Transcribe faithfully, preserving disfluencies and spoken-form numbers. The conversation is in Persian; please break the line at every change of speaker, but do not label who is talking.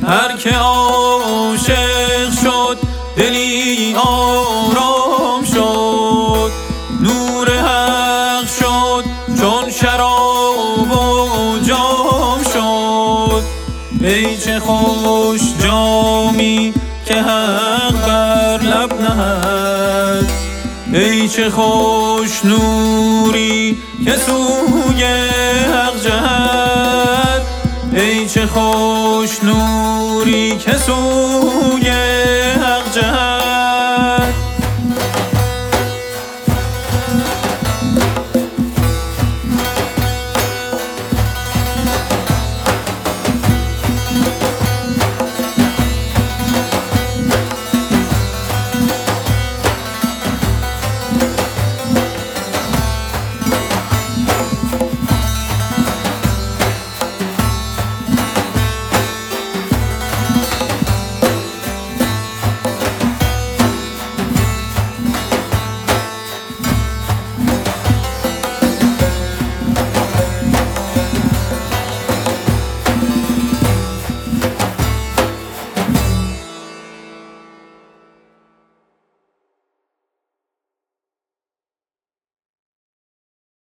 هر که عاشق شد دلی آرام شد، نور حق شد چون شراب و جام شد. ای چه خوش جامی که حق بر لب نهد، ای چه خوش نوری که سوی حق جهد، ای چه خوش نوری که سوی حق جهد.